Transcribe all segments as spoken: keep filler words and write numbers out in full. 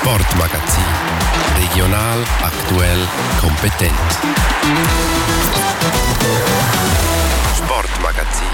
Sportmagazin. Regional, aktuell, kompetent. Sportmagazin.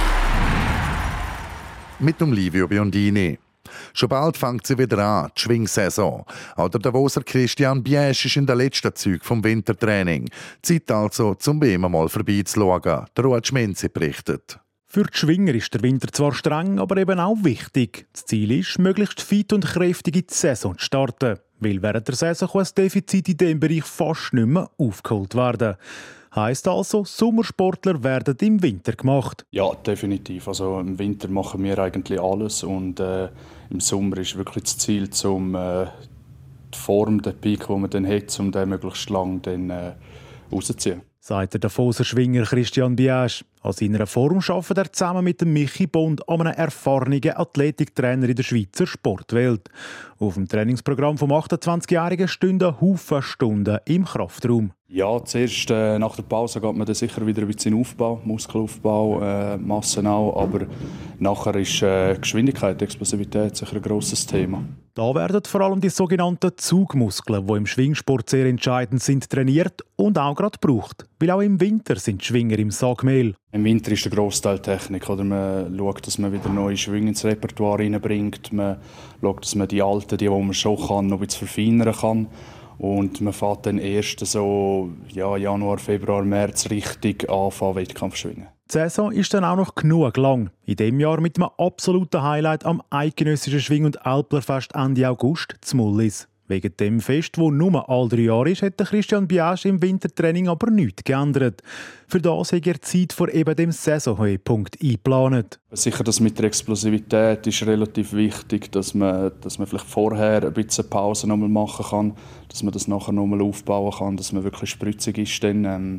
Mit dem Livio Biondini. Schon bald fängt sie wieder an, die Schwingsaison. Auch der Davoser Christian Biesch ist in den letzten Zügen vom Wintertraining. Zeit also, zum B M mal vorbeizuschauen. Der Ruud Schmenzi berichtet. Für die Schwinger ist der Winter zwar streng, aber eben auch wichtig. Das Ziel ist, möglichst fit und kräftig in die Saison zu starten. Weil während der Saison kann das Defizit in diesem Bereich fast nicht mehr aufgeholt werden. Heisst also, Sommersportler werden im Winter gemacht. Ja, definitiv. Also im Winter machen wir eigentlich alles und äh, im Sommer ist wirklich das Ziel, um äh, die Form, den Peak, den man dann hat, um den möglichst lang dann, äh, rauszuziehen. Sagt der Davoser Schwinger Christian Biesch. An seiner Form arbeitet er zusammen mit dem Michi Bond, einem erfahrenen Athletiktrainer in der Schweizer Sportwelt. Auf dem Trainingsprogramm vom achtundzwanzigjährigen stünden Haufen Stunden im Kraftraum. Ja, zuerst äh, nach der Pause geht man dann sicher wieder ein bisschen in Aufbau, Muskelaufbau, äh, Massen auch, aber nachher ist äh, Geschwindigkeit, Explosivität sicher ein grosses Thema. Da werden vor allem die sogenannten Zugmuskeln, die im Schwingsport sehr entscheidend sind, trainiert und auch gerade gebraucht. Weil auch im Winter sind die Schwinger im Sackmehl. Im Winter ist der Grossteil Technik. Oder man schaut, dass man wieder neue Schwünge ins Repertoire reinbringt. Man schaut, dass man die alten, die, die man schon kann, noch ein bisschen verfeinern kann. Und man fährt dann erst so ja, Januar, Februar, März richtig anfangen, Wettkampf schwingen. Die Saison ist dann auch noch genug lang. In diesem Jahr mit einem absoluten Highlight am eidgenössischen Schwing- und Älplerfest Ende August zu Mullis. Wegen dem Fest, das nur alle drei Jahre ist, hat Christian Biesch im Wintertraining aber nichts geändert. Für das hat er Zeit vor eben dem Saisonhöhepunkt eingeplant. Sicher, das mit der Explosivität ist relativ wichtig, dass man, dass man vielleicht vorher ein bisschen Pause noch mal machen kann, dass man das nachher noch mal aufbauen kann, dass man wirklich spritzig ist. Dann, ähm,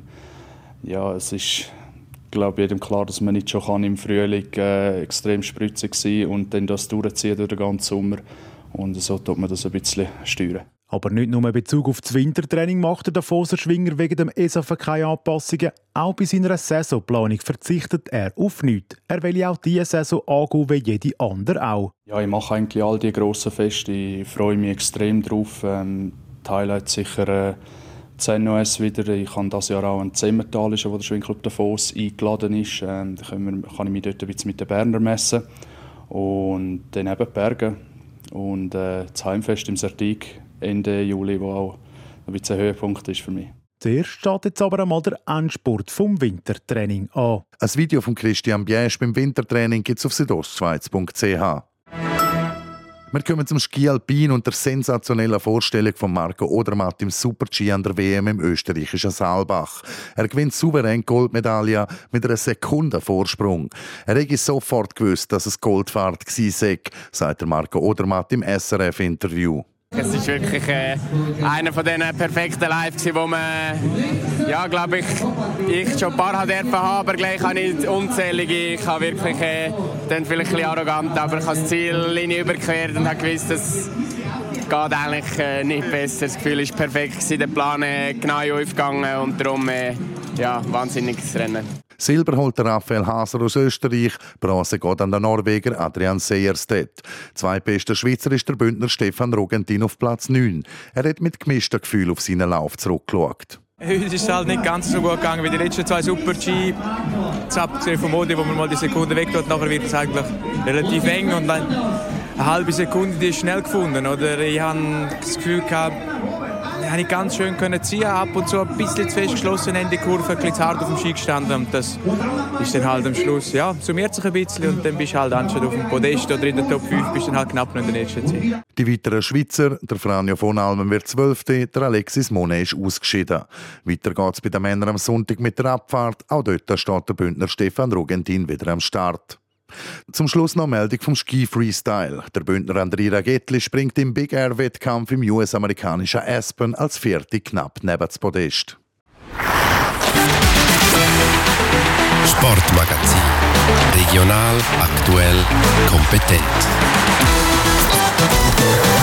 ja, es ist, glaube ich, jedem klar, dass man nicht schon kann im Frühling äh, extrem spritzig sein und dann das durchziehen durch den ganzen Sommer. Und so tut man das ein bisschen steuern. Aber nicht nur in Bezug auf das Wintertraining macht der Davoser Schwinger wegen dem E S A F keine Anpassungen. Auch bei seiner Saisonplanung verzichtet er auf nichts. Er will auch diese Saison angehen wie jede andere auch. Ja, ich mache eigentlich all die grossen Feste. Ich freue mich extrem drauf. Ähm, die Highlights sicher äh, das N O S wieder. Ich habe dieses Jahr auch ein Zemmertal, wo der Schwingclub Davos eingeladen ist. Ähm, da kann ich mich dort ein bisschen mit den Berner messen. Und dann eben Bergen. Und äh, das Heimfest im Sertig Ende Juli, wo auch ein bisschen ein Höhepunkt ist für mich. Zuerst steht jetzt aber einmal der Endspurt vom Wintertraining an. Ein Video von Christian Biesch beim Wintertraining gibt es auf südostschweiz punkt c h. Wir kommen zum Ski Alpin und der sensationellen Vorstellung von Marco Odermatt im Super-G an der W M im österreichischen Saalbach. Er gewinnt souverän die Goldmedaille mit einer Sekunde Vorsprung. Er hätte sofort gewusst, dass es Goldfahrt war, sagt der Marco Odermatt im S R F-Interview. Es war wirklich äh, einer von diesen perfekten Lives, wo man, ja, glaube ich, ich schon ein paar habe dürfen haben, aber gleich habe ich unzählige. Ich habe wirklich, äh, dann vielleicht ein bisschen arrogant, aber ich habe die Ziellinie überquert und habe gewusst, dass geht eigentlich äh, nicht besser. Das Gefühl war perfekt, der Plan äh, genau aufgegangen und darum äh, ja, wahnsinniges Rennen. Silber holt Raphael Haser aus Österreich, Bronze geht an den Norweger Adrian Sejerstedt. Zweitbester Schweizer ist der Bündner Stefan Rogentin auf Platz neun. Er hat mit gemischten Gefühlen auf seinen Lauf zurückgeschaut. Heute ist es halt nicht ganz so gut gegangen wie die letzten zwei Super-G. Jetzt abgesehen vom Modi, wo man mal die Sekunde weg tut, nachher wird es eigentlich relativ eng und dann eine halbe Sekunde, die ist schnell gefunden. Oder ich habe das Gefühl gehabt, ich habe nicht ganz schön können ziehen, ab und zu ein bisschen zu fest geschlossen in die Kurve, ein bisschen zu hart auf dem Ski gestanden und das ist dann halt am Schluss, ja, summiert sich ein bisschen und dann bist du halt anstatt auf dem Podest oder in der Top fünf bist du dann halt knapp noch in der nächsten Zeit. Die weiteren Schweizer, der Franjo von Almen wird Zwölfte, der Alexis Monet ist ausgeschieden. Weiter geht es bei den Männern am Sonntag mit der Abfahrt, auch dort steht der Bündner Stefan Rogentin wieder am Start. Zum Schluss noch eine Meldung vom Ski-Freestyle. Der Bündner André Ragetli springt im Big Air-Wettkampf im U S-amerikanischen Aspen als Vierte knapp neben das Podest. Sportmagazin. Regional, aktuell, kompetent.